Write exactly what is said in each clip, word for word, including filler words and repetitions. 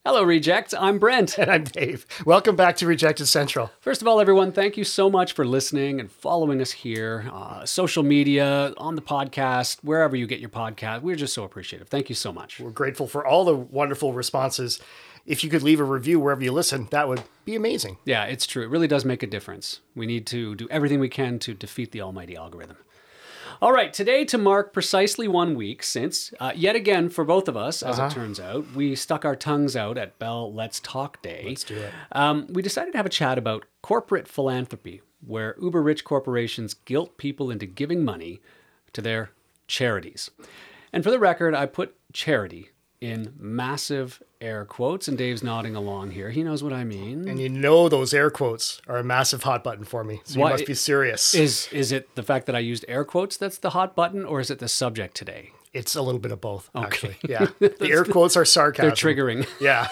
Hello, Rejects. I'm Brent. And I'm Dave. Welcome back to Rejected Central. First of all, everyone, thank you so much for listening and following us here, uh, social media, on the podcast, wherever you get your podcast. We're just so appreciative. Thank you so much. We're grateful for all the wonderful responses. If you could leave a review wherever you listen, that would be amazing. Yeah, it's true. It really does make a difference. We need to do everything we can to defeat the almighty algorithm. All right, today to mark precisely one week since, uh, yet again for both of us, as Uh-huh. it turns out, we stuck our tongues out at Bell Let's Talk Day. Let's do it. Um, we decided to have a chat about corporate philanthropy, where uber-rich corporations guilt people into giving money to their charities. And for the record, I put charity in massive air quotes, and Dave's nodding along here. He knows what I mean. And you know those air quotes are a massive hot button for me, so Why- you must be serious. Is is it the fact that I used air quotes that's the hot button, or is it the subject today? It's a little bit of both, Okay. actually. Yeah. The air quotes are sarcasm. They're triggering. Yeah.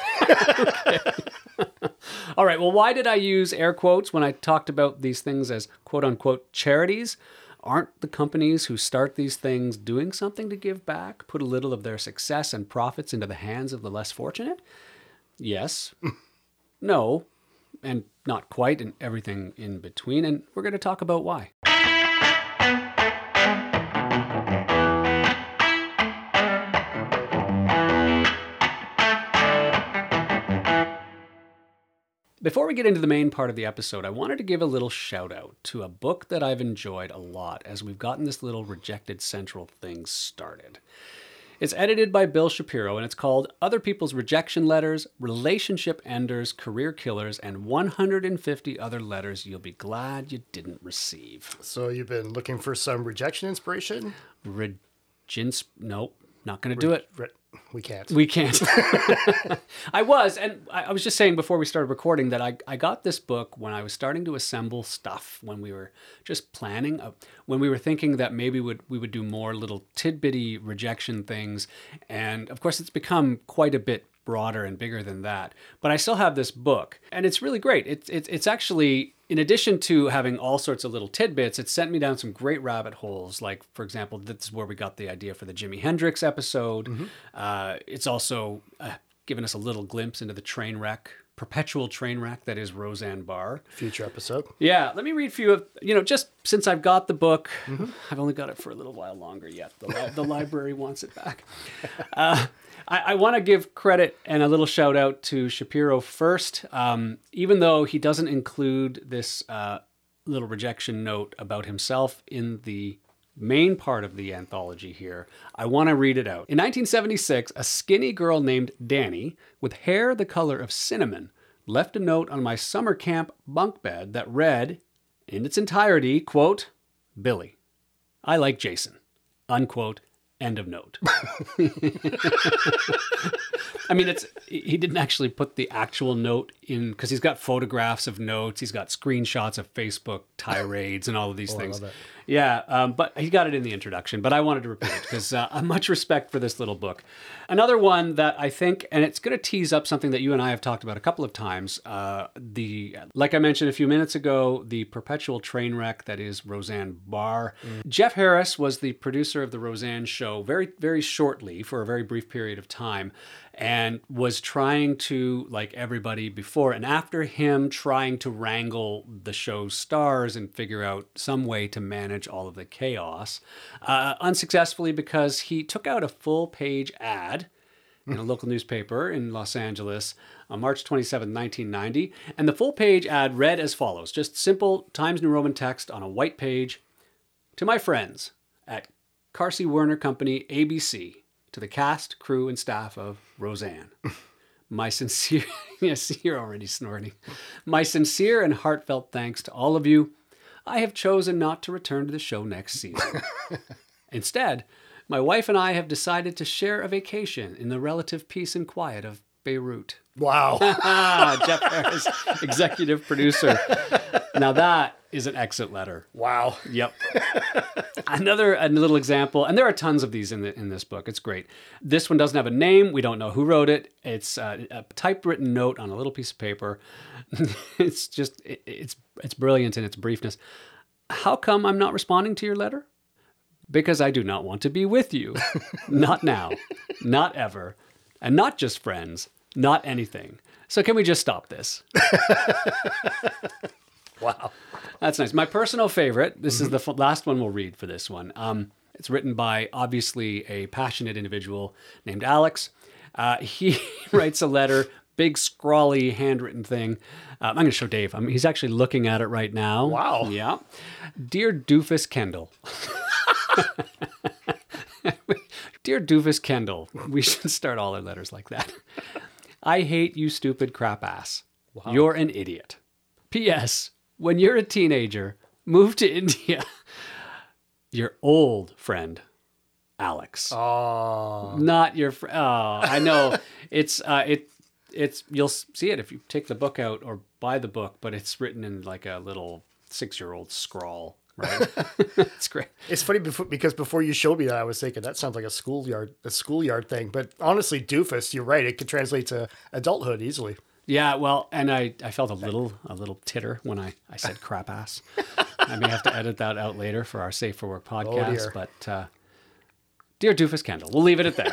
All right, well, why did I use air quotes when I talked about these things as quote-unquote charities? Aren't the companies who start these things doing something to give back, put a little of their success and profits into the hands of the less fortunate? Yes. No. And not quite, and everything in between. And we're going to talk about why. Before we get into the main part of the episode, I wanted to give a little shout out to a book that I've enjoyed a lot as we've gotten this little Rejected Central thing started. It's edited by Bill Shapiro, and it's called Other People's Rejection Letters, Relationship Enders, Career Killers, and one hundred fifty Other Letters You'll Be Glad You Didn't Receive. So you've been looking for some rejection inspiration? Regins... Nope, not going to do it. Re- we can't. We can't. I was, and I, I was just saying before we started recording that I, I got this book when I was starting to assemble stuff, when we were just planning, uh, when we were thinking that maybe would we would do more little tidbitty rejection things. And of course, it's become quite a bit broader and bigger than that. But I still have this book, and it's really great. It's it's it's actually, in addition to having all sorts of little tidbits, it sent me down some great rabbit holes. Like, for example, this is where we got the idea for the Jimi Hendrix episode. Mm-hmm. Uh, it's also uh, given us a little glimpse into the train wreck, perpetual train wreck that is Roseanne Barr. Future episode. Yeah, let me read for you, of, you know, just since I've got the book, mm-hmm. I've only got it for a little while longer yet. The, li- the library wants it back. Uh, I, I want to give credit and a little shout out to Shapiro first, um, even though he doesn't include this uh, little rejection note about himself in the main part of the anthology here. I want to read it out. In nineteen seventy-six, a skinny girl named Danny, with hair the color of cinnamon, left a note on my summer camp bunk bed that read, in its entirety, quote, Billy, I like Jason, unquote, end of note. I mean, it's he didn't actually put the actual note in, because he's got photographs of notes, he's got screenshots of Facebook tirades and all of these Oh, things. I love it. Yeah, um, but he got it in the introduction, but I wanted to repeat it because uh, much respect for this little book. Another one that I think, and it's going to tease up something that you and I have talked about a couple of times, uh, the, like I mentioned a few minutes ago, the perpetual train wreck that is Roseanne Barr. Mm. Jeff Harris was the producer of the Roseanne show very, very shortly for a very brief period of time, and was trying to, like everybody before and after him, trying to wrangle the show's stars and figure out some way to manage all of the chaos. Uh, unsuccessfully, because he took out a full-page ad in a local newspaper in Los Angeles on March twenty-seventh, nineteen ninety. And the full-page ad read as follows, just simple Times New Roman text on a white page. To my friends at Carsey Werner Company, A B C, to the cast, crew, and staff of Roseanne. My sincere, yes, you're already snorting. My sincere and heartfelt thanks to all of you. I have chosen not to return to the show next season. Instead, my wife and I have decided to share a vacation in the relative peace and quiet of Beirut. Wow. Jeff Harris, executive producer. Now that is an exit letter. Wow. Yep. Another a little example, and there are tons of these in the, in this book. It's great. This one doesn't have a name. We don't know who wrote it. It's uh, a typewritten note on a little piece of paper. It's just it, it's it's brilliant in its briefness. How come I'm not responding to your letter? Because I do not want to be with you. Not now. Not ever. And not just friends. Not anything. So can we just stop this? Wow. That's nice. My personal favorite, this mm-hmm. is the f- last one we'll read for this one. Um, it's written by, obviously, a passionate individual named Alex. Uh, he writes a letter, big, scrawly, handwritten thing. Um, I'm going to show Dave. I mean, he's actually looking at it right now. Wow. Yeah. Dear Doofus Kendall. Dear Doofus Kendall. We should start all our letters like that. I hate you, stupid crap ass. Wow. You're an idiot. P S. When you're a teenager, move to India. Your old friend, Alex. Oh. Not your friend. Oh, I know. it's uh, it. It's you'll see it if you take the book out or buy the book, but it's written in like a little six-year-old scrawl. Right? It's great. It's funny before, because before you showed me that, I was thinking that sounds like a schoolyard, a schoolyard thing. But honestly, doofus, you're right. It could translate to adulthood easily. Yeah, well, and I, I felt a little a little titter when I, I said crap ass. I may have to edit that out later for our Safe for Work podcast. Oh dear. But uh, dear Doofus Kendall, we'll leave it at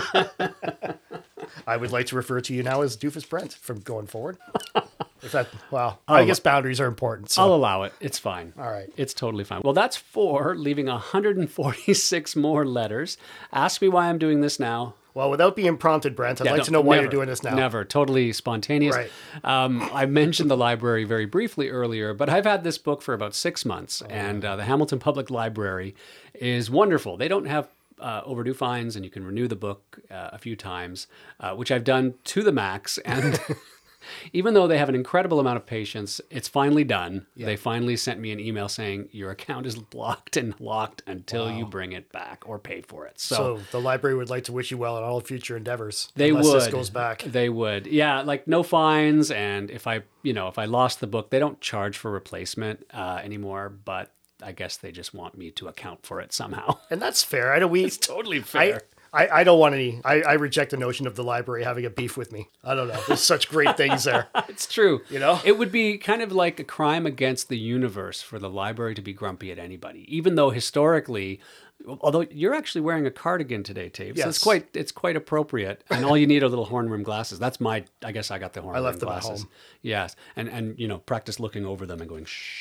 that. I would like to refer to you now as Doofus Brent from going forward. If that, well, I'll I guess boundaries are important. So. I'll allow it. It's fine. All right. It's totally fine. Well, that's four, leaving one hundred forty-six more letters. Ask me why I'm doing this now. Well, without being prompted, Brent, I'd yeah, like no, to know why never, you're doing this now. Never. Totally spontaneous. Right. Um, I mentioned the library very briefly earlier, but I've had this book for about six months, oh. and uh, the Hamilton Public Library is wonderful. They don't have uh, overdue fines, and you can renew the book uh, a few times, uh, which I've done to the max, and... Even though they have an incredible amount of patience, it's finally done. Yeah. They finally sent me an email saying your account is blocked and locked until wow. you bring it back or pay for it. So, so the library would like to wish you well in all future endeavors. They unless would. This goes back. They would. Yeah, like no fines. And if I, you know, if I lost the book, they don't charge for replacement uh, anymore. But I guess they just want me to account for it somehow. And that's fair. I know we. It's totally fair. I, I, I don't want any. I, I reject the notion of the library having a beef with me. I don't know. There's such great things there. It's true. You know? It would be kind of like a crime against the universe for the library to be grumpy at anybody, even though historically, although you're actually wearing a cardigan today, Taves. Yes. So it's quite it's quite appropriate. And all you need are little horn rim glasses. That's my, I guess I got the horn I rim left them glasses. at home. Yes. And, and, you know, practice looking over them and going,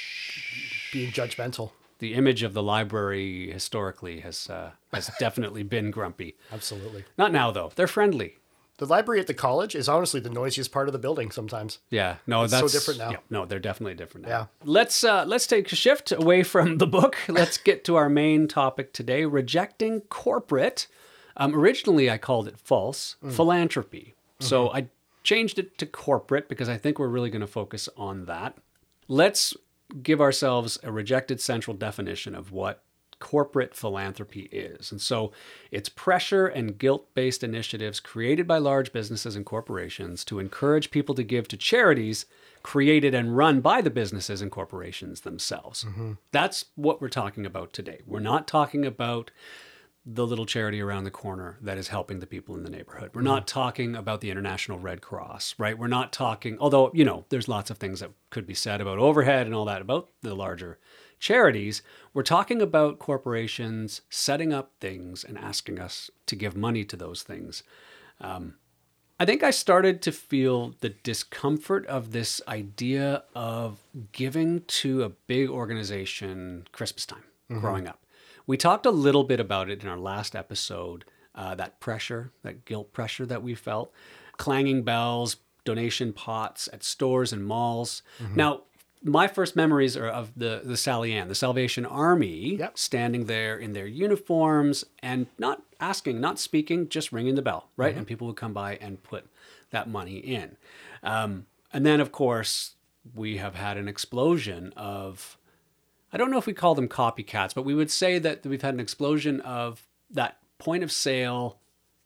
shh. Being judgmental. The image of the library historically has uh, has definitely been grumpy. Absolutely. Not now, though. They're friendly. The library at the college is honestly the noisiest part of the building sometimes. Yeah, no, it's that's so different now. Yeah, no, they're definitely different now. Yeah. Let's uh, let's take a shift away from the book. Let's get to our main topic today: rejecting corporate. Um, originally, I called it false mm. philanthropy. Mm-hmm. So I changed it to corporate because I think we're really going to focus on that. Let's give ourselves a rejected central definition of what corporate philanthropy is. And so it's pressure and guilt-based initiatives created by large businesses and corporations to encourage people to give to charities created and run by the businesses and corporations themselves. Mm-hmm. That's what we're talking about today. We're not talking about the little charity around the corner that is helping the people in the neighborhood. We're mm-hmm. not talking about the International Red Cross, right? We're not talking, although, you know, there's lots of things that could be said about overhead and all that about the larger charities. We're talking about corporations setting up things and asking us to give money to those things. Um, I think I started to feel the discomfort of this idea of giving to a big organization Christmas time mm-hmm. growing up. We talked a little bit about it in our last episode, uh, that pressure, that guilt pressure that we felt, clanging bells, donation pots at stores and malls. Mm-hmm. Now, my first memories are of the, the Sally Ann, the Salvation Army, yep. standing there in their uniforms and not asking, not speaking, just ringing the bell, right? Mm-hmm. And people would come by and put that money in. Um, and then, of course, we have had an explosion of... I don't know if we call them copycats, but we would say that we've had an explosion of that point of sale,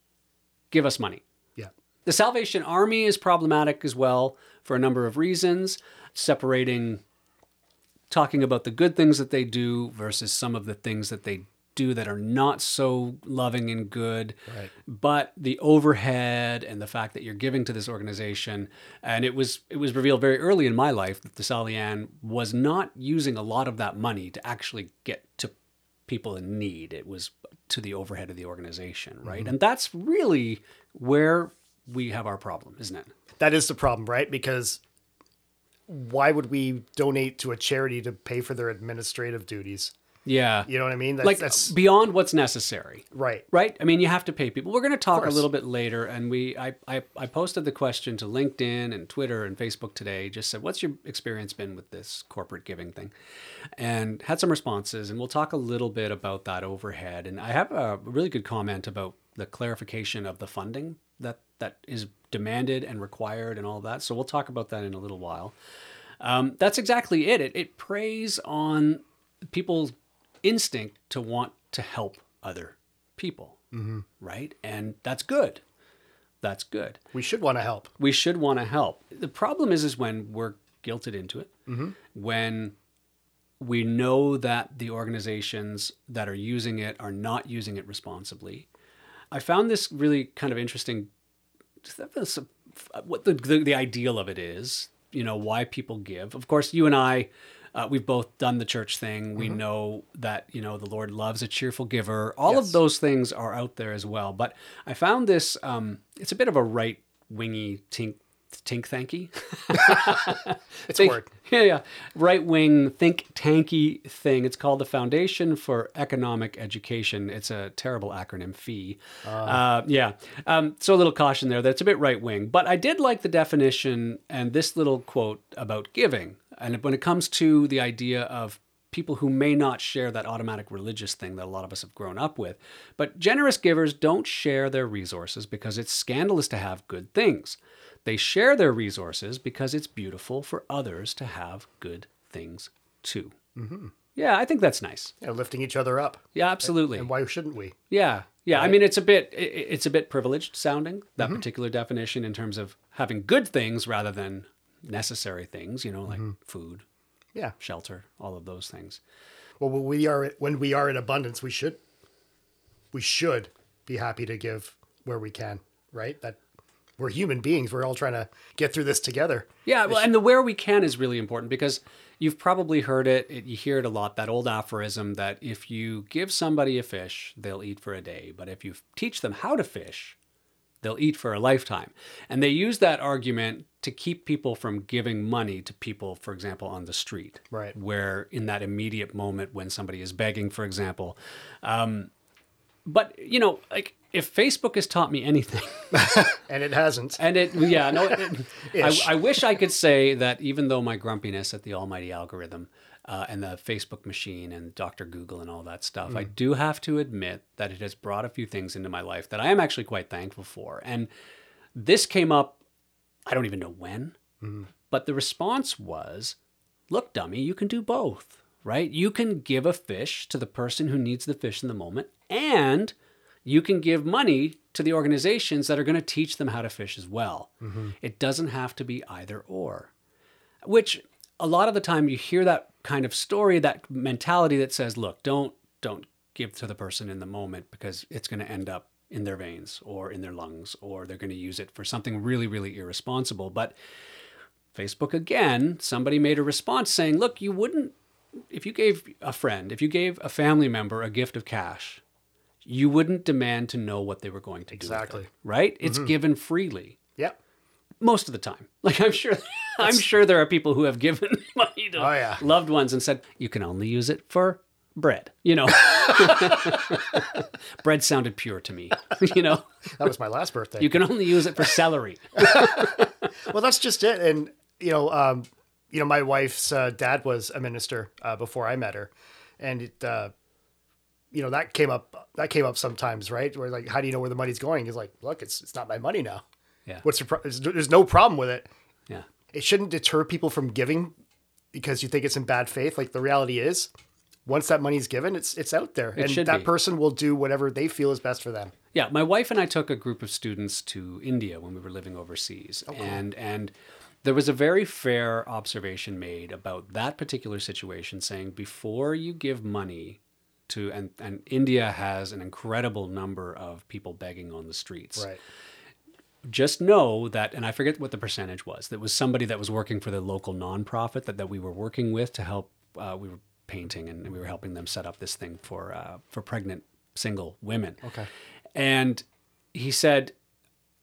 give us money. Yeah. The Salvation Army is problematic as well for a number of reasons, separating, talking about the good things that they do versus some of the things that they do that are not so loving and good. Right. But the overhead and the fact that you're giving to this organization, and it was it was revealed very early in my life that the Sally Ann was not using a lot of that money to actually get to people in need. It was to the overhead of the organization, right? Mm-hmm. And that's really where we have our problem, isn't it? That is the problem, right? Because why would we donate to a charity to pay for their administrative duties? Yeah. You know what I mean? That's, Like that's beyond what's necessary. right. Right? I mean, you have to pay people. We're going to talk a course. little bit later, and we I, I, I posted the question to LinkedIn and Twitter and Facebook today, just said, what's your experience been with this corporate giving thing? And had some responses, and we'll talk a little bit about that overhead. And I have a really good comment about the clarification of the funding that, that is demanded and required and all that. So we'll talk about that in a little while. Um, that's exactly it. It, it preys on people's instinct to want to help other people, mm-hmm. right? And that's good. That's good. We should want to help. We should want to help. The problem is, is when we're guilted into it, Mm-hmm. when we know that the organizations that are using it are not using it responsibly. I found this really kind of interesting. What the, the the ideal of it is, you know, why people give. Of course, you and I, uh, we've both done the church thing. We Mm-hmm. know that, you know, the Lord loves a cheerful giver. All Yes. of those things are out there as well. But I found this, um, it's a bit of a right-wingy tink, tink thanky. It's a word. Yeah, yeah. Right-wing think tanky thing. It's called the Foundation for Economic Education. It's a terrible acronym, FEE. Uh, uh, yeah. Um, so a little caution there that it's a bit right-wing. But I did like the definition and this little quote about giving. And when it comes to the idea of people who may not share that automatic religious thing that a lot of us have grown up with, but generous givers don't share their resources because it's scandalous to have good things. They share their resources because it's beautiful for others to have good things too. Mm-hmm. Yeah, I think that's nice. Yeah, lifting each other up. Yeah, absolutely. And why shouldn't we? Yeah, yeah. I Right. mean, it's a bit it, it's a bit privileged sounding, that Mm-hmm. particular definition, in terms of having good things rather than necessary things. You know, like Mm-hmm. food, Yeah. shelter, all of those things. Well, when we are when we are in abundance, we should we should be happy to give where we can, right? That we're human beings. We're all trying to get through this together. Yeah, well, and the where we can is really important because you've probably heard it, it, you hear it a lot, that old aphorism that if you give somebody a fish, they'll eat for a day. But if you teach them how to fish, they'll eat for a lifetime. And they use that argument to keep people from giving money to people, for example, on the street. Right. Where in that immediate moment when somebody is begging, for example. Um, but, you know, like if Facebook has taught me anything, And it hasn't. and it, yeah, no, it, I, Ish. I wish I could say that even though my grumpiness at the almighty algorithm uh, and the Facebook machine and Doctor Google and all that stuff, I do have to admit that it has brought a few things into my life that I am actually quite thankful for. And this came up, I don't even know when, but the response was, look, dummy, you can do both, right? You can give a fish to the person who needs the fish in the moment, and you can give money to the organizations that are going to teach them how to fish as well. It doesn't have to be either or, which a lot of the time you hear that kind of story, that mentality that says, look, don't, don't give to the person in the moment because it's going to end up in their veins or in their lungs, or they're going to use it for something really, really irresponsible. But Facebook, again, somebody made a response saying, look, you wouldn't, if you gave a friend, if you gave a family member a gift of cash, you wouldn't demand to know what they were going to Exactly. do with it, right? It's given freely Yep. most of the time. Like I'm sure, I'm sure there are people who have given money to Oh, yeah. loved ones and said, you can only use it for bread, you know. Bread sounded pure to me, you know. That was my last birthday. You can only use it for celery. Well, that's just it. And, you know, um, you know, my wife's uh, dad was a minister uh, before I met her. And it, uh, you know, that came up, that came up sometimes, right? Where like, how do you know where the money's going? He's like, look, it's, it's not my money now. Yeah. What's the pro- there's, there's no problem with it. Yeah. It shouldn't deter people from giving because you think it's in bad faith. Like the reality is, once that money's given, it's it's out there, and should that be. person will do whatever they feel is best for them. Yeah, my wife and I took a group of students to India when we were living overseas, and and there was a very fair observation made about that particular situation, saying before you give money to, and and India has an incredible number of people begging on the streets. Right. Just know that, and I forget what the percentage was. That was somebody that was working for the local nonprofit that that we were working with to help. Uh, we were painting, and we were helping them set up this thing for uh, for pregnant single women. Okay. And he said,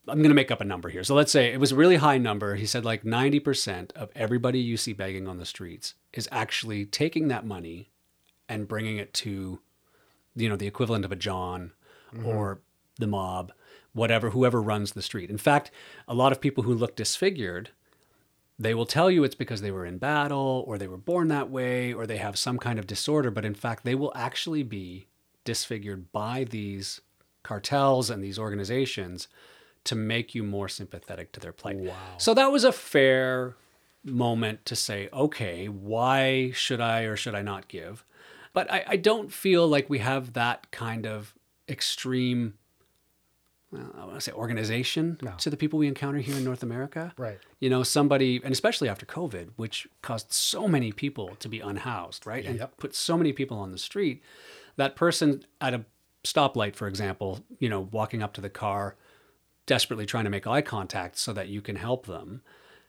I'm going to make up a number here. So let's say it was a really high number. He said like ninety percent of everybody you see begging on the streets is actually taking that money and bringing it to, you know, the equivalent of a John mm-hmm. or the mob, whatever, whoever runs the street. In fact, a lot of people who look disfigured, they will tell you it's because they were in battle or they were born that way or they have some kind of disorder. But in fact, they will actually be disfigured by these cartels and these organizations to make you more sympathetic to their plight. Wow. So that was a fair moment to say, okay, why should I or should I not give? But I, I don't feel like we have that kind of extreme, well, I want to say organization no. to the people we encounter here in North America. Right. You know, somebody, and especially after COVID, which caused so many people to be unhoused, right? And yep. put so many people on the street. That person at a stoplight, for example, you know, walking up to the car, desperately trying to make eye contact so that you can help them.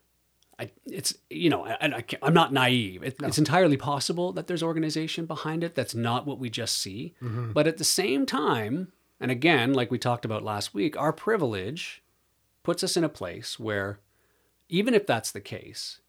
I, it's, you know, I, I I'm not naive. It, no. It's entirely possible that there's organization behind it. That's not what we just see. Mm-hmm. But at the same time, and again, like we talked about last week, our privilege puts us in a place where even if that's the case,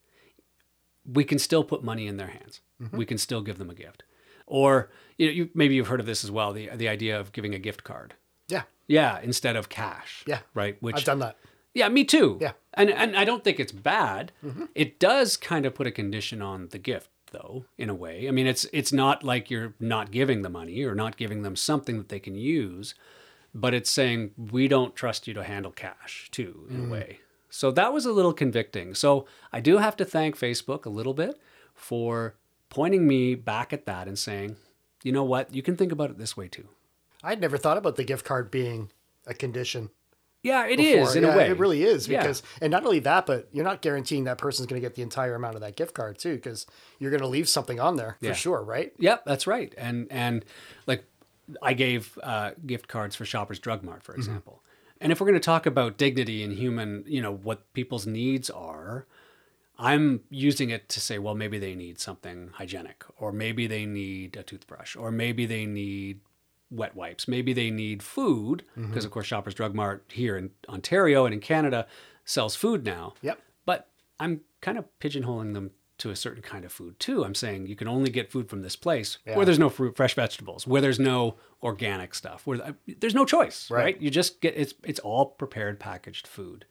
we can still put money in their hands. Mm-hmm. We can still give them a gift. Or you know, you, maybe you've heard of this as well, the the idea of giving a gift card. Yeah. Yeah, instead of cash. Yeah. Right. Which I've done that. Yeah, me too. Yeah. And and I don't think it's bad. Mm-hmm. It does kind of put a condition on the gift, though, in a way. I mean, it's it's not like you're not giving the money or not giving them something that they can use, but it's saying we don't trust you to handle cash, too, in mm. a way. So that was a little convicting. So I do have to thank Facebook a little bit for pointing me back at that and saying, you know what, you can think about it this way, too. I'd never thought about the gift card being a condition. Yeah, it before. is in yeah, a way. It really is because, yeah. and not only that, but you're not guaranteeing that person's going to get the entire amount of that gift card too, because you're going to leave something on there for yeah. sure, right? Yep, that's right. And and like I gave uh, gift cards for Shoppers Drug Mart, for example. Mm-hmm. And if we're going to talk about dignity and human, you know, what people's needs are, I'm using it to say, well, maybe they need something hygienic, or maybe they need a toothbrush, or maybe they need wet wipes. Maybe they need food because, mm-hmm. of course, Shoppers Drug Mart here in Ontario and in Canada sells food now. Yep. But I'm kind of pigeonholing them to a certain kind of food too. I'm saying you can only get food from this place yeah. where there's no fruit, fresh vegetables, where there's no organic stuff, where there's no choice, right? right? You just get it's it's all prepared, packaged food.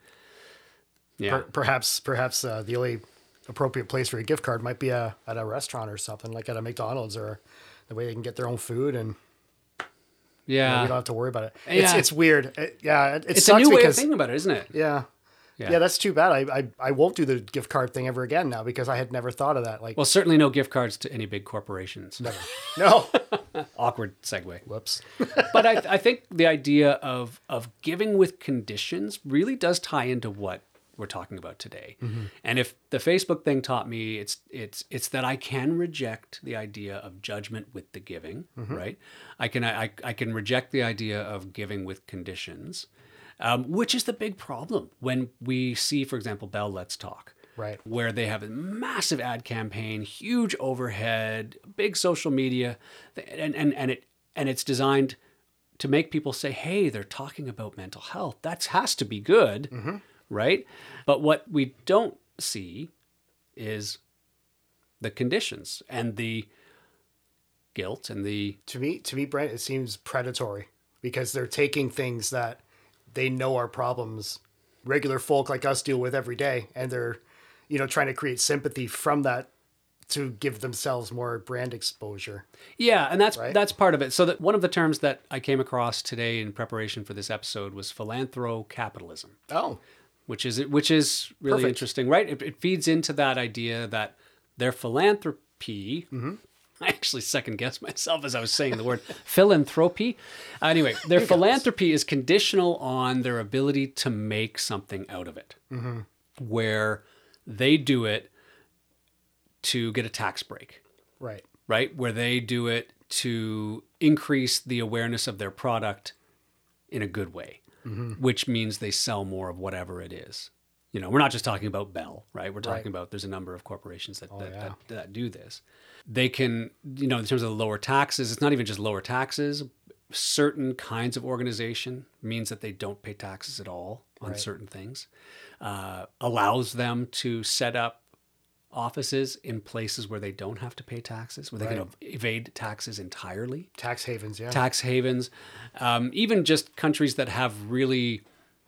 Yeah. Per- perhaps perhaps uh, the only appropriate place for a gift card might be a, at a restaurant or something, like at a McDonald's, or the way they can get their own food and. Yeah, you know, we don't have to worry about it. It's yeah. it's weird. It, yeah, it, it it's sucks a new because, way of thinking about it, isn't it? Yeah. yeah, yeah. That's too bad. I, I I won't do the gift card thing ever again now because I had never thought of that. Like, well, certainly no gift cards to any big corporations. Never. No. Awkward segue. Whoops. But I I think the idea of of giving with conditions really does tie into what we're talking about today. Mm-hmm. And if the Facebook thing taught me, it's it's it's that I can reject the idea of judgment with the giving, mm-hmm. right? I can I I can reject the idea of giving with conditions, um, which is the big problem when we see, for example, Bell Let's Talk, right, where they have a massive ad campaign, huge overhead, big social media, and and and it and it's designed to make people say, hey, they're talking about mental health. That has to be good. Mm-hmm. Right? But what we don't see is the conditions and the guilt and the... To me, to me, Brent, it seems predatory because they're taking things that they know are problems regular folk like us deal with every day. And they're, you know, trying to create sympathy from that to give themselves more brand exposure. Yeah, and that's right? that's part of it. So that one of the terms that I came across today in preparation for this episode was philanthrocapitalism. Oh, Which is which is really Perfect. interesting, right? It, it feeds into that idea that their philanthropy. Mm-hmm. I actually second guessed myself as I was saying the word philanthropy. Anyway, their philanthropy is conditional on their ability to make something out of it, mm-hmm. where they do it to get a tax break, right? Right, where they do it to increase the awareness of their product in a good way. Mm-hmm. Which means they sell more of whatever it is. You know, we're not just talking about Bell, right? We're talking right. about there's a number of corporations that, oh, that, yeah. that that do this. They can, you know, in terms of lower taxes, it's not even just lower taxes. Certain kinds of organization means that they don't pay taxes at all. on Right. certain things, uh, allows them to set up offices in places where they don't have to pay taxes, where they Right. can ev- evade taxes entirely. Tax havens, yeah. Tax havens, um, even just countries that have really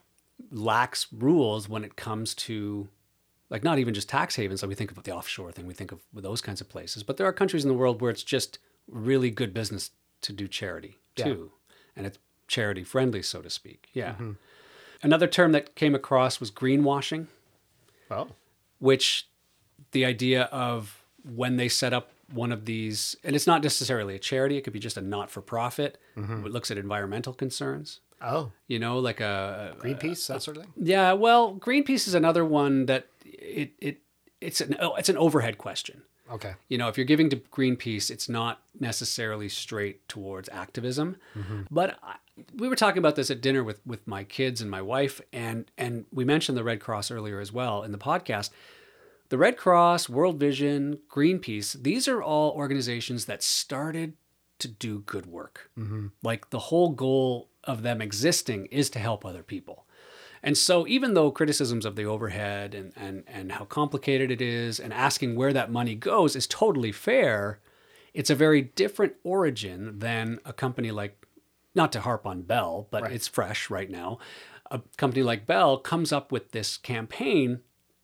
lax rules when it comes to, like, not even just tax havens. Like, we think about the offshore thing, we think of those kinds of places, but there are countries in the world where it's just really good business to do charity Yeah. too, and it's charity friendly, so to speak. Yeah. Mm-hmm. Another term that came across was greenwashing, Oh, which the idea of when they set up one of these, and it's not necessarily a charity, it could be just a not-for-profit, Mm-hmm. it looks at environmental concerns, oh, you know, like a, Greenpeace, that sort of thing. yeah, well, Greenpeace is another one that it, it it's an oh, it's an overhead question. Okay. You know, if you're giving to Greenpeace, it's not necessarily straight towards activism. Mm-hmm. But I, we were talking about this at dinner with, with my kids and my wife, and and we mentioned the Red Cross earlier as well in the podcast. The Red Cross, World Vision, Greenpeace, these are all organizations that started to do good work. Mm-hmm. Like, the whole goal of them existing is to help other people. And so even though criticisms of the overhead and, and, and how complicated it is and asking where that money goes is totally fair, it's a very different origin than a company like, not to harp on Bell, but Right. it's fresh right now. A company like Bell comes up with this campaign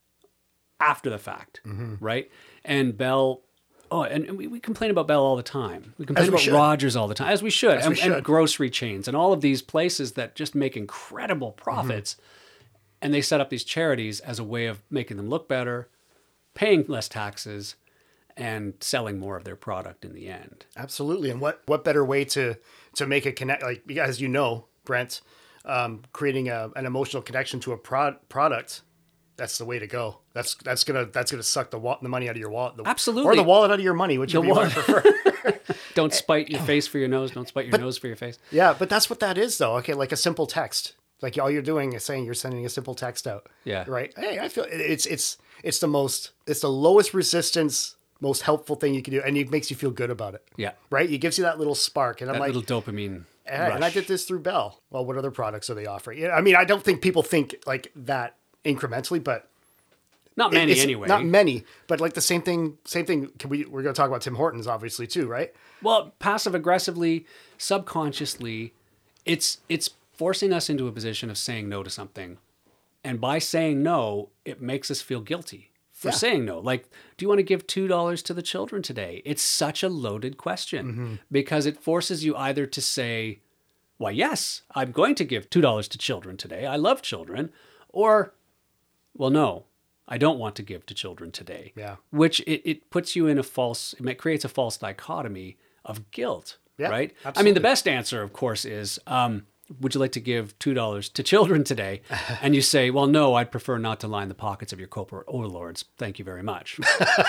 after the fact, Mm-hmm. right? And Bell, oh, and we, we complain about Bell all the time. We complain As we about should. Rogers all the time, as we should, As and, we and should. grocery chains and all of these places that just make incredible profits. Mm-hmm. And they set up these charities as a way of making them look better, paying less taxes, and selling more of their product in the end. Absolutely. And what, what better way to, to make a connect, like, as you know, Brent, um, creating a, an emotional connection to a pro- product, that's the way to go. That's, that's going to, that's going to suck the wa- the money out of your wallet. The, Absolutely. Or the wallet out of your money, whichever The you want to prefer. Don't spite your face for your nose. Don't spite your nose for your face. Yeah. But that's what that is though. Okay. Like a simple text. Like, all you're doing is saying you're sending a simple text out. Yeah. Right. Hey, I feel it's, it's, it's the most, it's the lowest resistance, most helpful thing you can do. And it makes you feel good about it. Yeah. Right. It gives you that little spark. And I'm That like, little dopamine Yeah, and I rush. did this through Bell. Well, what other products are they offering? Yeah, I mean, I don't think people think like that incrementally, but Not many it's anyway. not many. But like the same thing, same thing. Can we? We're going to talk about Tim Hortons, obviously, too, right? Well, passive aggressively, subconsciously, it's it's forcing us into a position of saying no to something. And by saying no, it makes us feel guilty for Yeah. saying no. Like, do you want to give two dollars to the children today? It's such a loaded question Mm-hmm. because it forces you either to say, why, yes, I'm going to give two dollars to children today. I love children. Or, well, no, I don't want to give to children today. Yeah. Which it, it puts you in a false, it ma- creates a false dichotomy of guilt, Yeah, right? I mean, absolutely. the best answer, of course, is, um, would you like to give two dollars to children today? And you say, well, no, I'd prefer not to line the pockets of your corporate overlords. Thank you very much.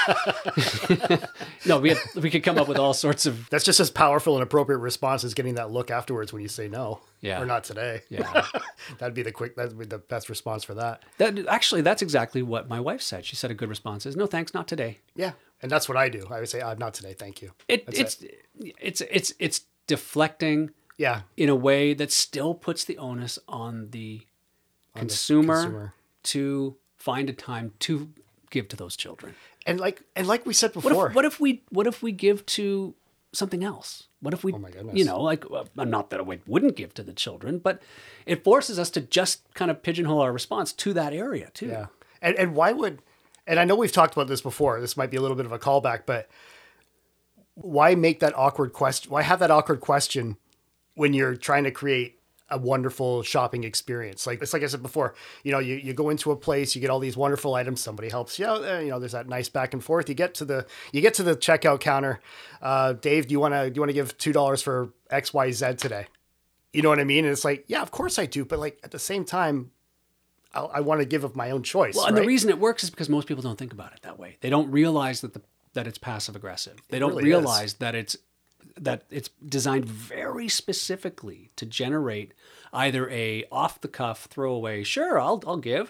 No, we, had, we could come up with all sorts of, That's just as powerful and appropriate response as getting that look afterwards when you say no. Yeah. Or not today. yeah. That'd be the quick. That'd be the best response for that. That, actually, that's exactly what my wife said. She said a good response is, no, thanks, not today. Yeah, and that's what I do. I would say, I'm not today. Thank you. It, That's it's, it's, it's, it's deflecting Yeah. in a way that still puts the onus on the On the consumer, consumer. to find a time to give to those children. And like and like we said What before. if, what if we what if we give to something else? What if we, Oh my goodness. you know, like, uh, not that we wouldn't give to the children, but it forces us to just kind of pigeonhole our response to that area too. Yeah. And and why would, and I know we've talked about this before, this might be a little bit of a callback, but why make that awkward question? Why have that awkward question when you're trying to create a wonderful shopping experience? Like, it's like I said before, you know, you, you go into a place, you get all these wonderful items, somebody helps you out there, you know, there's that nice back and forth. You get to the, you get to the checkout counter. Uh, Dave, do you want to, do you want to give two dollars for X, Y, Z today? You know what I mean? And it's like, yeah, of course I do. But like at the same time, I'll, I want to give of my own choice. Well, and right? the reason it works is because most people don't think about it that way. They don't realize that the that it's passive aggressive. They don't really realize that it's that it's designed very specifically to generate either a off the cuff throwaway, sure, I'll I'll give,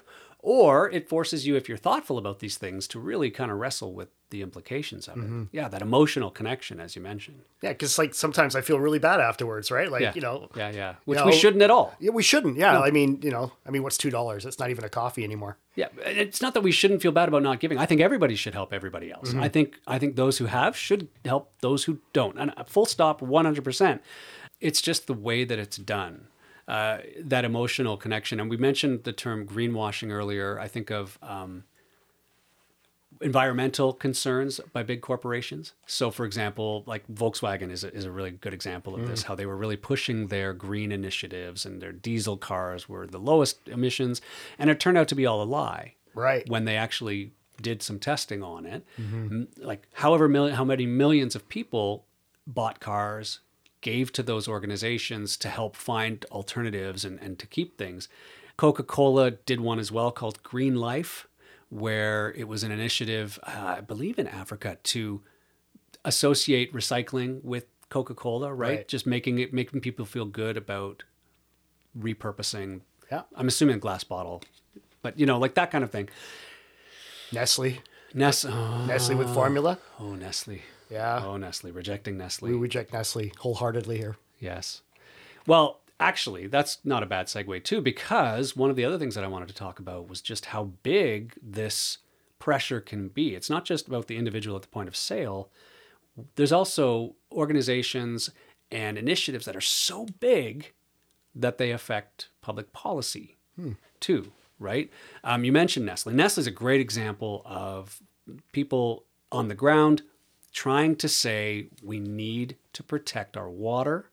Or it forces you, if you're thoughtful about these things, to really kind of wrestle with the implications of Mm-hmm. it. Yeah, that emotional connection, as you mentioned. Yeah, because like sometimes I feel really bad afterwards, right? Like Yeah, you know, yeah, yeah. Which you we know, shouldn't at all. Yeah, we shouldn't. Yeah, I mean, you know, I mean, what's two dollars? It's not even a coffee anymore. Yeah, it's not that we shouldn't feel bad about not giving. I think everybody should help everybody else. Mm-hmm. I think I think those who have should help those who don't. And full stop, one hundred percent. It's just the way that it's done. Uh, that emotional connection. And we mentioned the term greenwashing earlier. I think of um, environmental concerns by big corporations. So, for example, like Volkswagen is a, is a really good example of this, how they were really pushing their green initiatives and their diesel cars were the lowest emissions. And it turned out to be all a lie. Right. When they actually did some testing on it. Mm-hmm. Like however million, how many millions of people bought cars, gave to those organizations to help find alternatives and, and to keep things. Coca-Cola did one as well called Green Life, where it was an initiative, uh, I believe in Africa, to associate recycling with Coca-Cola, right? Right. Just making it, making people feel good about repurposing. Yeah. I'm assuming glass bottle, but you know, like that kind of thing. Nestle. Nestle. Oh, Nestle with formula. oh Nestle. Yeah. Oh, Nestle. Rejecting Nestle. We reject Nestle wholeheartedly here. Yes. Well, actually, that's not a bad segue too, because one of the other things that I wanted to talk about was just how big this pressure can be. It's not just about the individual at the point of sale. There's also organizations and initiatives that are so big that they affect public policy hmm. too, right? Um, you mentioned Nestle. Nestle is a great example of people on the ground trying to say we need to protect our water,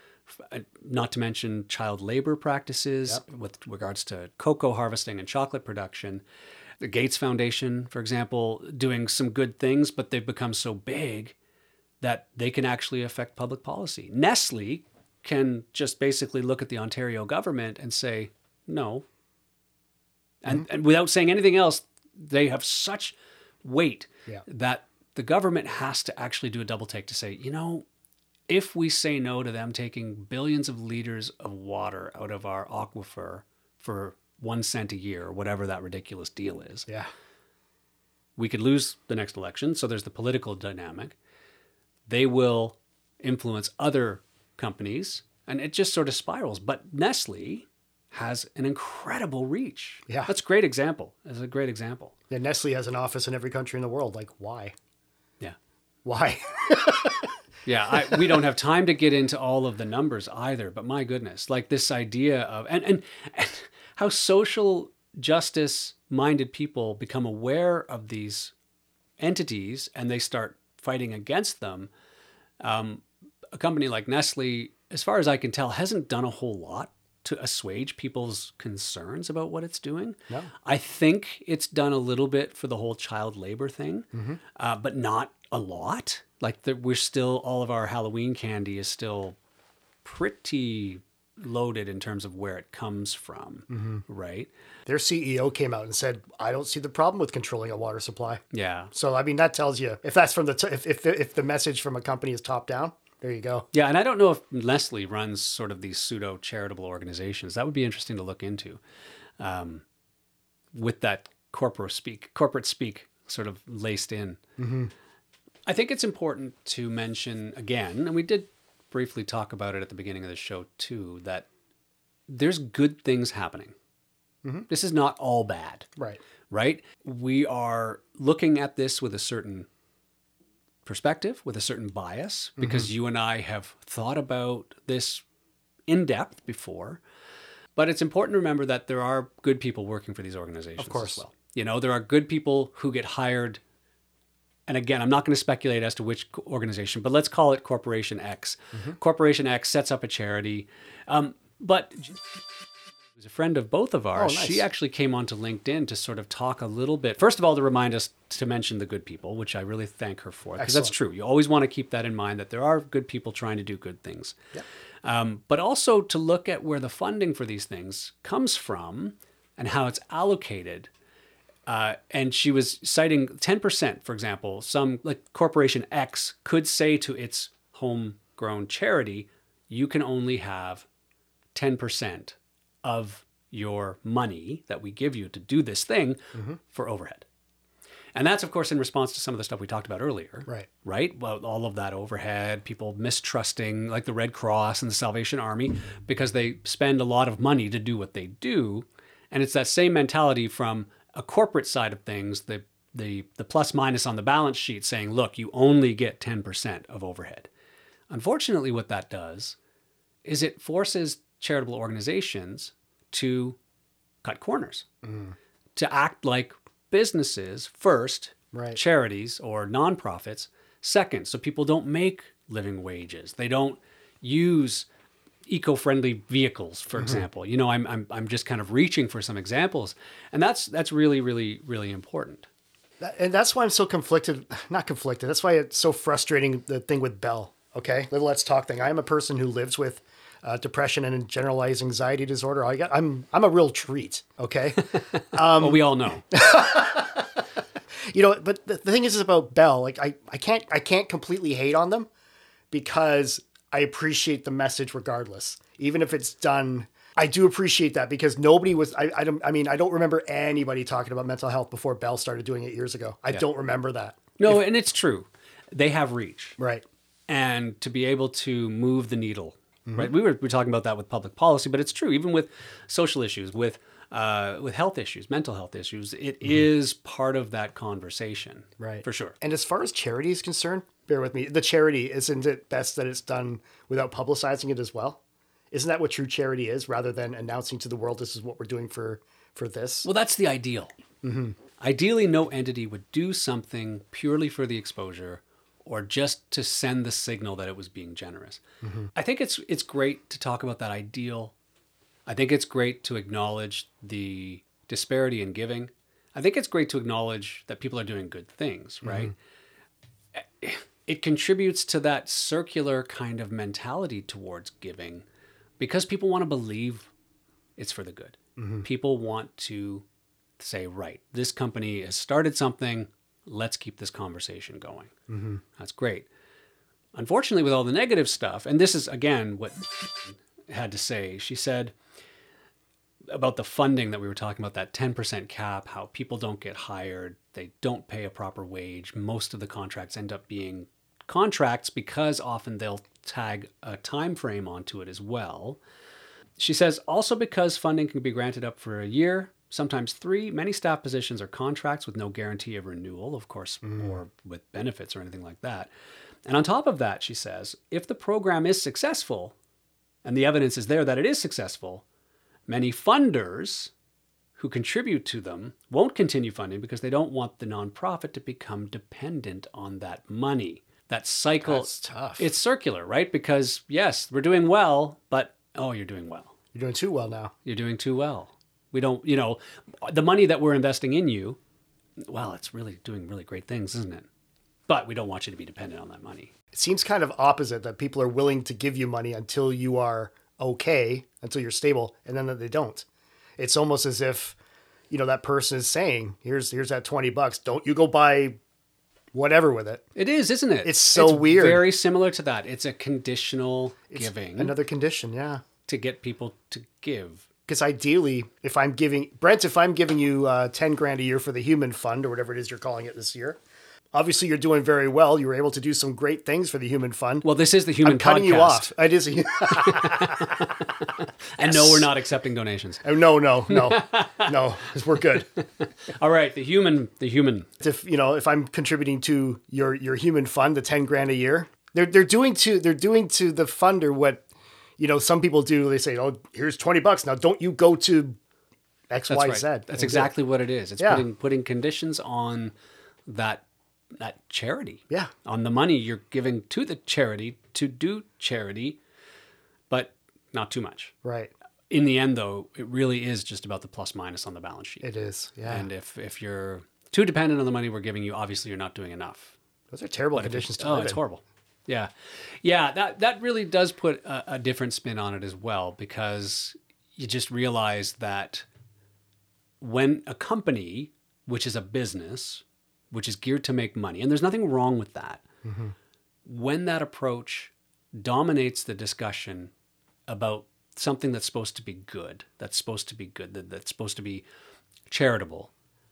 not to mention child labor practices yep. with regards to cocoa harvesting and chocolate production. The Gates Foundation, for example, doing some good things, but they've become so big that they can actually affect public policy. Nestle can just basically look at the Ontario government and say, no. And, mm-hmm. and without saying anything else, they have such weight yeah. that the government has to actually do a double take to say, you know, if we say no to them taking billions of liters of water out of our aquifer for one cent a year, or whatever that ridiculous deal is, yeah, we could lose the next election. So there's the political dynamic. They will influence other companies, and it just sort of spirals. But Nestle has an incredible reach. Yeah, that's a great example. That's a great example. Yeah, Nestle has an office in every country in the world. Like, why? Yeah. Why? Yeah, I, we don't have time to get into all of the numbers either, but my goodness, like this idea of, and, and, and how social justice minded people become aware of these entities and they start fighting against them. Um, a company like Nestle, as far as I can tell, hasn't done a whole lot to assuage people's concerns about what it's doing. No. I think it's done a little bit for the whole child labor thing, mm-hmm. uh, but not a lot. Like the, we're still, all of our Halloween candy is still pretty loaded in terms of where it comes from, mm-hmm. right? Their C E O came out and said, I don't see the problem with controlling a water supply. Yeah. So, I mean, that tells you, if that's from the, t- if, if, the, if the message from a company is top down, there you go. Yeah, and I don't know if Nestle runs sort of these pseudo charitable organizations. That would be interesting to look into, um, with that corporate speak, corporate speak sort of laced in. Mm-hmm. I think it's important to mention again, and we did briefly talk about it at the beginning of the show too, that there's good things happening. Mm-hmm. This is not all bad. Right. Right? We are looking at this with a certain perspective, with a certain bias, because mm-hmm. you and I have thought about this in depth before. But it's important to remember that there are good people working for these organizations of course. as well. You know, there are good people who get hired. And again, I'm not going to speculate as to which organization, but let's call it Corporation X. Mm-hmm. Corporation X sets up a charity. Um, but who's a friend of both of ours, oh, nice. She actually came onto LinkedIn to sort of talk a little bit. First of all, to remind us to mention the good people, which I really thank her for. Because that's true. You always want to keep that in mind, that there are good people trying to do good things. Yeah. Um, but also to look at where the funding for these things comes from and how it's allocated. Uh, and she was citing ten percent, for example. Some, like Corporation X, could say to its homegrown charity, you can only have ten percent of your money that we give you to do this thing mm-hmm. for overhead. And that's, of course, in response to some of the stuff we talked about earlier. Right. Right? Well, all of that overhead, people mistrusting like the Red Cross and the Salvation Army because they spend a lot of money to do what they do. And it's that same mentality from a corporate side of things, the the the plus minus on the balance sheet saying, look, you only get ten percent of overhead. Unfortunately, what that does is it forces charitable organizations to cut corners, mm. to act like businesses first, right. charities or nonprofits second. So people don't make living wages. They don't use eco-friendly vehicles, for mm-hmm. example. You know, I'm I'm I'm just kind of reaching for some examples, and that's that's really really really important. And that's why I'm so conflicted. Not conflicted. That's why it's so frustrating. The thing with Bell. Okay, the Let's Talk thing. I am a person who lives with uh, depression and generalized anxiety disorder. I got, I'm I'm a real treat. Okay, um, well, we all know. You know, but the, the thing is, is about Bell. Like I, I can't I can't completely hate on them because I appreciate the message regardless, even if it's done. I do appreciate that because nobody was. I I don't. I mean, I don't remember anybody talking about mental health before Bell started doing it years ago. I yeah. don't remember that. No, if, and it's true. They have reach, right? And to be able to move the needle, mm-hmm. right? We were, we were talking about that with public policy, but it's true. Even with social issues, with uh, with health issues, mental health issues, it mm-hmm. is part of that conversation, right? For sure. And as far as charity is concerned, bear with me. The charity, isn't it best that it's done without publicizing it as well? Isn't that what true charity is, rather than announcing to the world this is what we're doing for for this? Well, that's the ideal. Mm-hmm. Ideally, no entity would do something purely for the exposure or just to send the signal that it was being generous. Mm-hmm. I think it's it's great to talk about that ideal. I think it's great to acknowledge the disparity in giving. I think it's great to acknowledge that people are doing good things, right? Mm-hmm. It contributes to that circular kind of mentality towards giving because people want to believe it's for the good. Mm-hmm. People want to say, right, this company has started something, let's keep this conversation going. Mm-hmm. That's great. Unfortunately, with all the negative stuff, and this is, again, what had to say, she said about the funding that we were talking about, that ten percent cap, how people don't get hired, they don't pay a proper wage. Most of the contracts end up being contracts because often they'll tag a time frame onto it as well. She says, also because funding can be granted up for a year, sometimes three, many staff positions are contracts with no guarantee of renewal, of course, mm. or with benefits or anything like that. And on top of that, she says, if the program is successful, and the evidence is there that it is successful, many funders who contribute to them won't continue funding because they don't want the nonprofit to become dependent on that money. That cycle, that's tough. It's circular, right? Because yes, we're doing well, but oh, you're doing well. You're doing too well now. You're doing too well. We don't, you know, the money that we're investing in you, well, it's really doing really great things, isn't it? But we don't want you to be dependent on that money. It seems kind of opposite, that people are willing to give you money until you are okay, until you're stable, and then that they don't. It's almost as if, you know, that person is saying, here's here's that twenty bucks. Don't you go buy whatever with it. It is, isn't it? It's so it's weird. Very similar to that. It's a conditional it's giving. Another condition, yeah. To get people to give. Because ideally, if I'm giving, Brent, if I'm giving you uh, ten grand a year for the Human Fund, or whatever it is you're calling it this year, obviously you're doing very well. You were able to do some great things for the Human Fund. Well, this is the Human I'm cutting podcast. you off. It is a And yes. No, we're not accepting donations. Oh, no, no, no, no, because we're good. All right, the Human, the Human. If you know, if I'm contributing to your your Human Fund, the ten grand a year, they're they're doing to they're doing to the funder what, you know, some people do. They say, oh, here's twenty bucks. Now, don't you go to X, That's Y, right. Z. That's exactly what it is. It's yeah. putting putting conditions on that that charity. Yeah. On the money you're giving to the charity to do charity, but not too much. Right. In the end, though, it really is just about the plus minus on the balance sheet. It is, yeah. And if if you're too dependent on the money we're giving you, obviously you're not doing enough. Those are terrible conditions to Oh, live it's in. horrible. Yeah. Yeah, that, that really does put a, a different spin on it as well, because you just realize that when a company, which is a business, which is geared to make money, and there's nothing wrong with that, mm-hmm. when that approach dominates the discussion about something that's supposed to be good, that's supposed to be good, that, that's supposed to be charitable,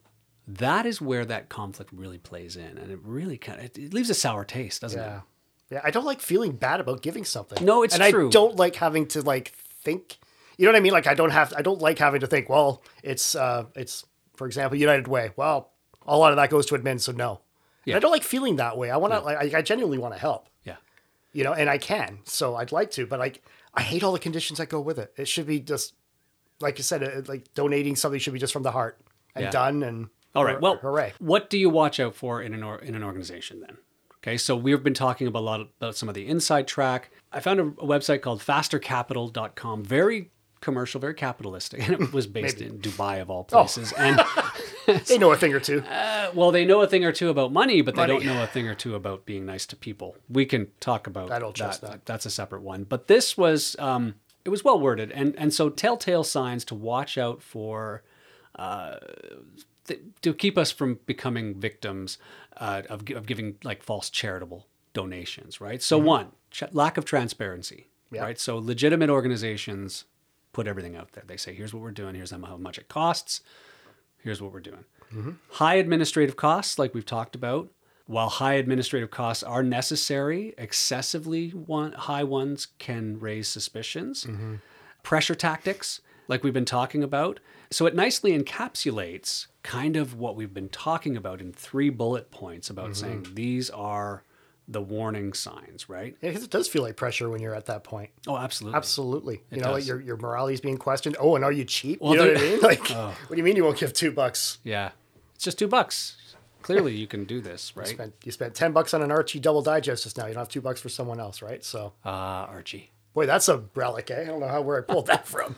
that is where that conflict really plays in. And it really kind of, it, it leaves a sour taste, doesn't Yeah. it? Yeah. I don't like feeling bad about giving something. No, it's and true. I don't like having to like think, you know what I mean? Like I don't have, I don't like having to think, well, it's, uh, it's, for example, United Way. Well, a lot of that goes to admin. So no, Yeah. and I don't like feeling that way. I want to, like, I, I genuinely want to help, Yeah. you know, and I can, so I'd like to, but like, I hate all the conditions that go with it. It should be just, like you said, it, like donating something should be just from the heart and Yeah. done. And All right. Well, hooray. What do you watch out for in an or, in an organization then? Okay, so we've been talking about a lot about some of the inside track. I found a, a website called faster capital dot com, very commercial, very capitalistic, and it was based in Dubai of all places. Oh. And They know a thing or two. uh, well, they know a thing or two about money, but Money. they don't know a thing or two about being nice to people. We can talk about I don't trust that. that. That's a separate one. But this was um, it was well worded, and and so telltale signs to watch out for. Uh, th- to keep us from becoming victims uh, of, gi- of giving like false charitable donations, right? So one, ch- lack of transparency, Yeah. right? So legitimate organizations put everything out there. They say, here's what we're doing. Here's how much it costs. Here's what we're doing. High administrative costs, like we've talked about. While high administrative costs are necessary, excessively one, high ones can raise suspicions. Pressure tactics, like we've been talking about. So it nicely encapsulates kind of what we've been talking about in three bullet points about saying these are the warning signs, right? Yeah, because it does feel like pressure when you're at that point. Oh, absolutely. Absolutely. You It know, like does. your your morality is being questioned. Oh, and are you cheap? Well, you know there- what I mean? Like, what do you mean you won't give two bucks? Yeah. It's just two bucks. Clearly you can do this, right? Spent, you spent ten bucks on an Archie double digest just now. You don't have two bucks for someone else, right? So, Ah, Archie. boy, that's a relic, eh? I don't know how where I pulled that from.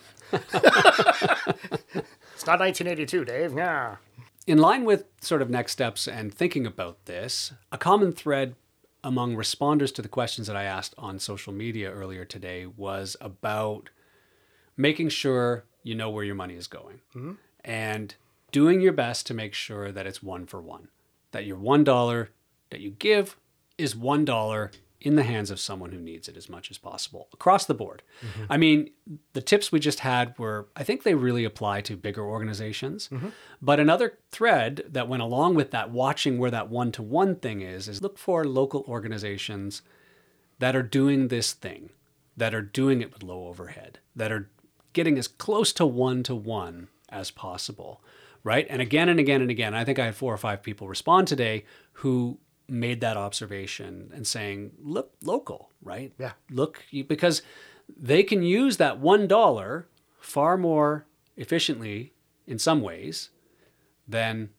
It's not nineteen eighty-two, Dave. Yeah. In line with sort of next steps and thinking about this, a common thread among responders to the questions that I asked on social media earlier today was about making sure you know where your money is going and doing your best to make sure that it's one for one, that your one dollar that you give is one dollar in the hands of someone who needs it as much as possible across the board. I mean, the tips we just had were, I think they really apply to bigger organizations. But another thread that went along with that, watching where that one-to-one thing is, is look for local organizations that are doing this thing, that are doing it with low overhead, that are getting as close to one-to-one as possible, right? And again and again and again, I think I had four or five people respond today who made that observation and saying, look local, right? Yeah. Look, you- because they can use that one dollar far more efficiently in some ways than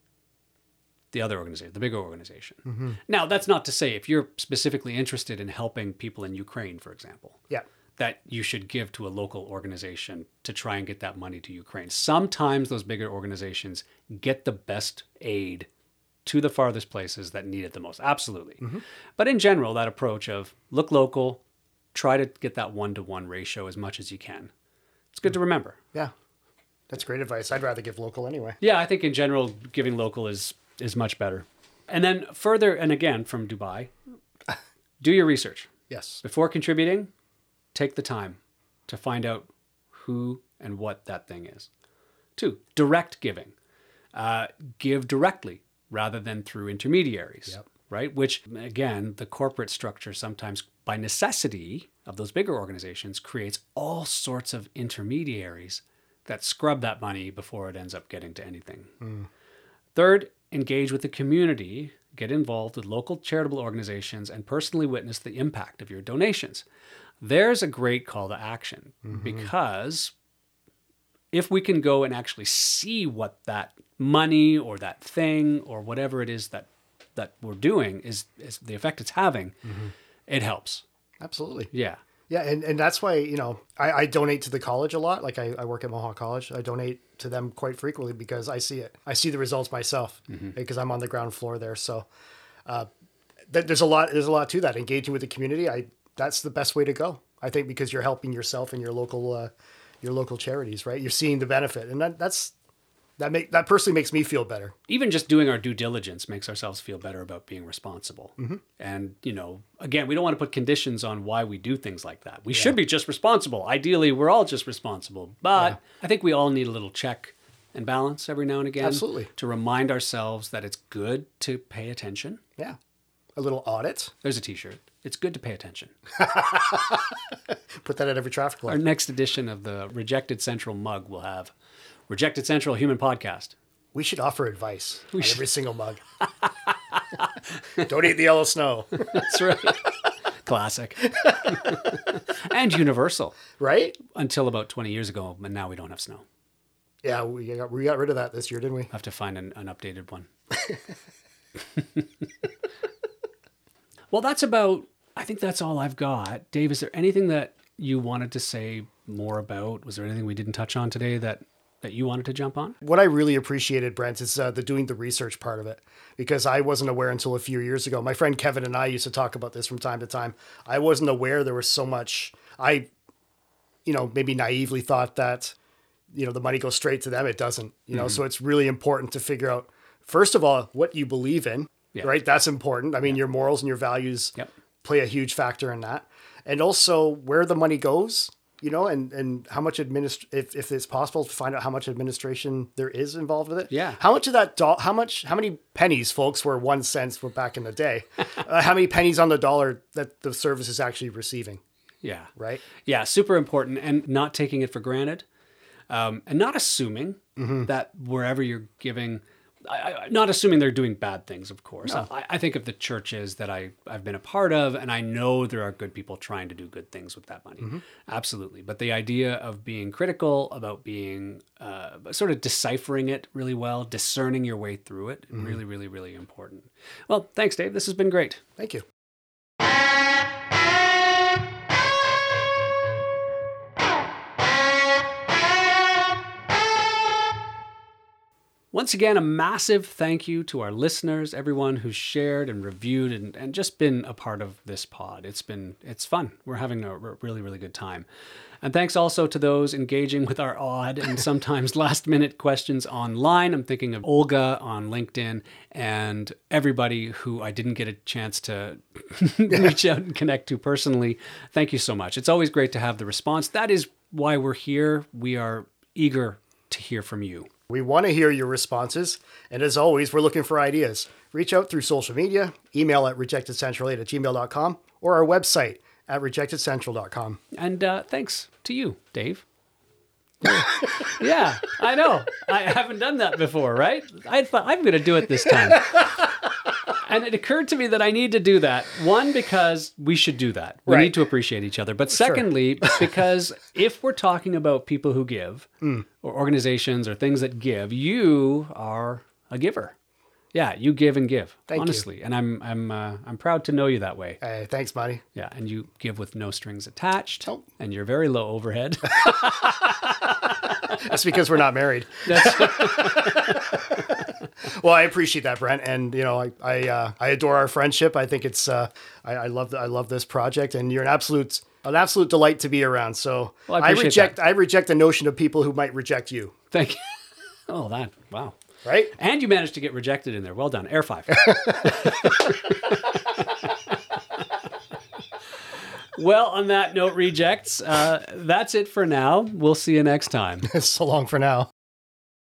the other organization, the bigger organization. Now, that's not to say if you're specifically interested in helping people in Ukraine, for example, Yeah. that you should give to a local organization to try and get that money to Ukraine. Sometimes those bigger organizations get the best aid to the farthest places that need it the most. Absolutely. But in general, that approach of look local, try to get that one-to-one ratio as much as you can. It's good to remember. Yeah. That's great advice. I'd rather give local anyway. Yeah, I think in general, giving local is is much better. And then further, and again, from Dubai, do your research. Yes. Before contributing, take the time to find out who and what that thing is. Two, direct giving. Uh, give directly rather than through intermediaries, Yep. right? Which, again, the corporate structure sometimes, by necessity of those bigger organizations, creates all sorts of intermediaries that scrub that money before it ends up getting to anything. Third, engage with the community, get involved with local charitable organizations, and personally witness the impact of your donations. There's a great call to action because if we can go and actually see what that money or that thing or whatever it is that that we're doing is, is the effect it's having, it helps. Absolutely. Yeah. Yeah, and, and that's why, you know, I, I donate to the college a lot. Like I, I work at Mohawk College. I donate to them quite frequently because I see it. I see the results myself because I'm on the ground floor there. So uh, th- there's a lot there's a lot to that. Engaging with the community, I that's the best way to go. I think because you're helping yourself and your local uh, your local charities, right? You're seeing the benefit. And that, that's That make that personally makes me feel better. Even just doing our due diligence makes ourselves feel better about being responsible. Mm-hmm. And, you know, again, we don't want to put conditions on why we do things like that. We yeah. should be just responsible. Ideally, we're all just responsible. But yeah. I think we all need a little check and balance every now and again. Absolutely. To remind ourselves that it's good to pay attention. Yeah. A little audit. There's a t-shirt. It's good to pay attention. Put that at every traffic light. Our next edition of the Rejected Central mug will have Rejected Central Human Podcast. We should offer advice we on should. every single mug. Don't eat the yellow snow. That's right. Classic. And universal. Right? Until about twenty years ago, and now we don't have snow. Yeah, we got, we got rid of that this year, didn't we? I have to find an, an updated one. Well, that's about, I think that's all I've got. Dave, is there anything that you wanted to say more about? Was there anything we didn't touch on today that that you wanted to jump on? What I really appreciated, Brent, is uh, the doing the research part of it, because I wasn't aware until a few years ago. My friend Kevin and I used to talk about this from time to time. I wasn't aware there was so much. I, you know, maybe naively thought that, you know, the money goes straight to them. It doesn't, you know, mm-hmm. so it's really important to figure out, first of all, what you believe in, yeah. right? That's important. I mean, yeah. your morals and your values yep. play a huge factor in that. And also where the money goes, you know, and, and how much administ if, if it's possible to find out how much administration there is involved with it. Yeah. How much of that, do- how much, how many pennies, folks, were one cents were back in the day? uh, how many pennies on the dollar that the service is actually receiving? Yeah. Right. Yeah. Super important, and not taking it for granted, um, and not assuming mm-hmm. that wherever you're giving, I, I, not assuming they're doing bad things, of course. No. I, I think of the churches that I, I've been a part of, and I know there are good people trying to do good things with that money. Mm-hmm. Absolutely. But the idea of being critical, about being uh, sort of deciphering it really well, discerning your way through it, mm-hmm. really, really, really important. Well, thanks, Dave. This has been great. Thank you. Once again, a massive thank you to our listeners, everyone who's shared and reviewed and, and just been a part of this pod. It's been, it's fun. We're having a really, really good time. And thanks also to those engaging with our odd and sometimes last minute questions online. I'm thinking of Olga on LinkedIn and everybody who I didn't get a chance to reach out and connect to personally. Thank you so much. It's always great to have the response. That is why we're here. We are eager to hear from you. We want to hear your responses. And as always, we're looking for ideas. Reach out through social media, email at rejected central eight at gmail dot com, or our website at rejected central dot com. And uh, thanks to you, Dave. Yeah, I know. I haven't done that before, right? I thought I'm going to do it this time. And it occurred to me that I need to do that. One, because we should do that. We right. need to appreciate each other. But secondly, sure. because if we're talking about people who give, mm. or organizations or things that give, you are a giver. Yeah, you give and give. Thank honestly. you. And I'm I'm uh, I'm proud to know you that way. Hey, thanks, buddy. Yeah, and you give with no strings attached. Oh. And you're very low overhead. That's because we're not married. That's well, I appreciate that, Brent, and you know, I I, uh, I adore our friendship. I think it's uh, I, I love I love this project, and you're an absolute an absolute delight to be around. So well, I, I reject that. I reject the notion of people who might reject you. Thank you. Oh, that wow. Right? And you managed to get rejected in there. Well done. Air five. Well, on that note, rejects, uh, that's it for now. We'll see you next time. So long for now.